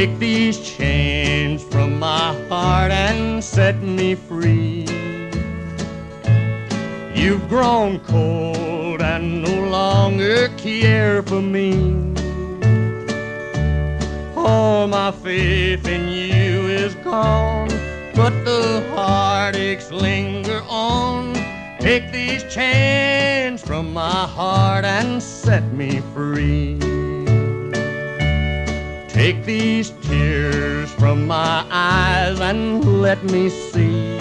Take these chains from my heart and set me free. You've grown cold and no longer care for me. All my faith in you is gone, but the heartaches linger on. Take these chains from my heart and set me free. Take these tears from my eyes and let me see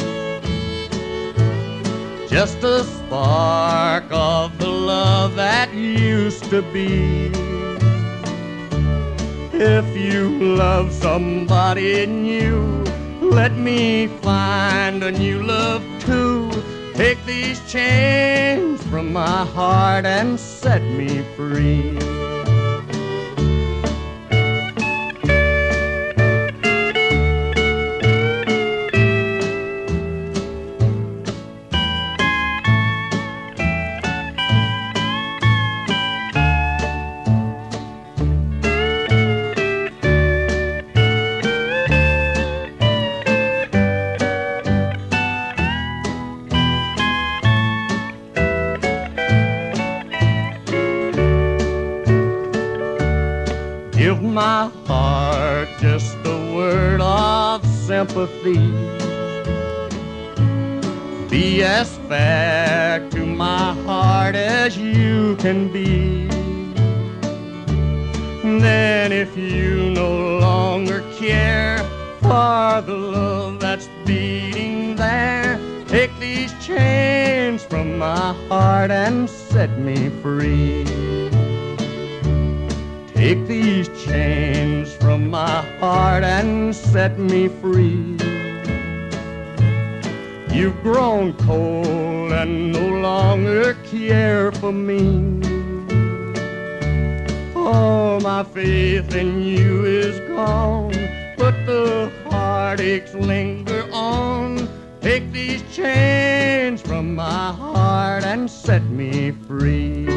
just a spark of the love that used to be. If you love somebody new, let me find a new love too. Take these chains from my heart and set me free. Give my heart just a word of sympathy. Be as fair to my heart as you can be. Then if you no longer care for the love that's beating there, take these chains from my heart and set me free. Take these chains from my heart and set me free. You've grown cold and no longer care for me. All my faith in you is gone, but the heartaches linger on. Take these chains from my heart and set me free.